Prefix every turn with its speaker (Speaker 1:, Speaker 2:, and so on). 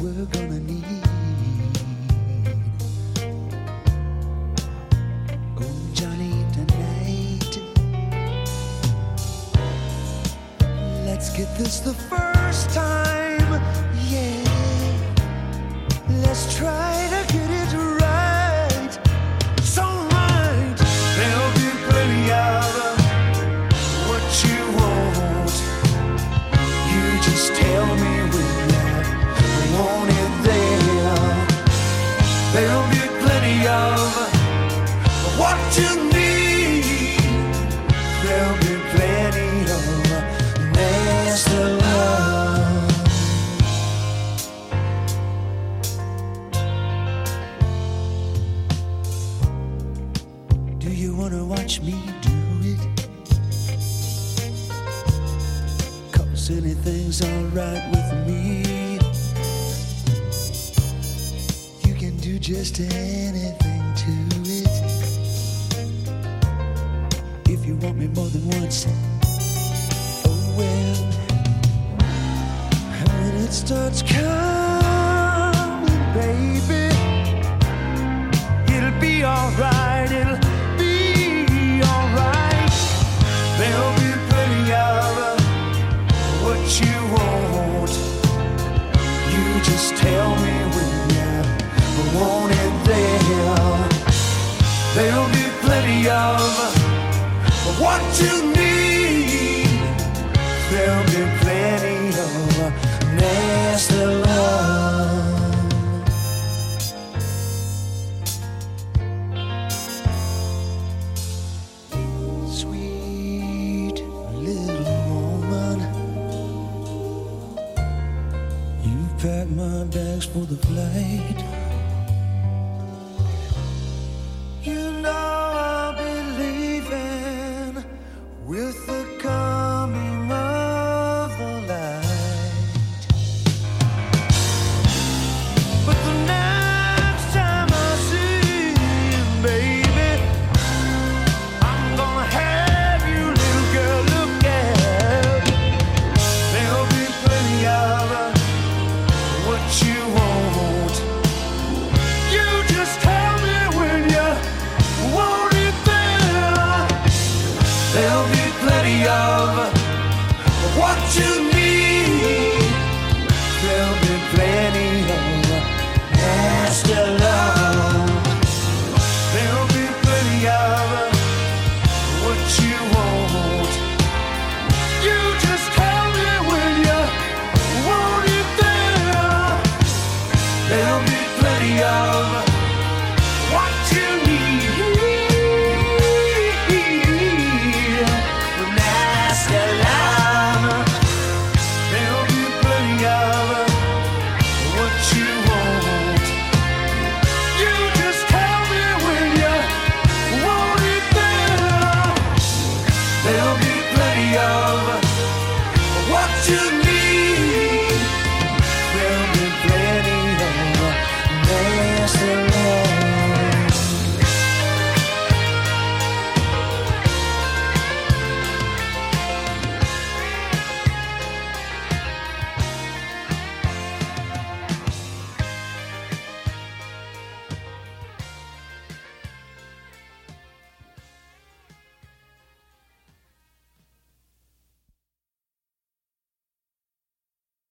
Speaker 1: we're gonna need. Oh, Johnny, tonight, let's get this the first time, yeah. Let's try to get it right. It's alright. There'll be plenty of what you want. You just tell me when you want it there. There'll be plenty of what you need. There'll be plenty of nasty love. Do you wanna watch me do it? 'Cause anything's alright with me. You can do just anything to it. If you want me more than once, oh well. And when it starts coming, baby, it'll be alright, it'll be alright. There'll be plenty of what you want. You just tell me when you want it there. There'll be plenty of what you need. There'll be plenty of nasty love. Sweet little woman, you packed my bags for the flight.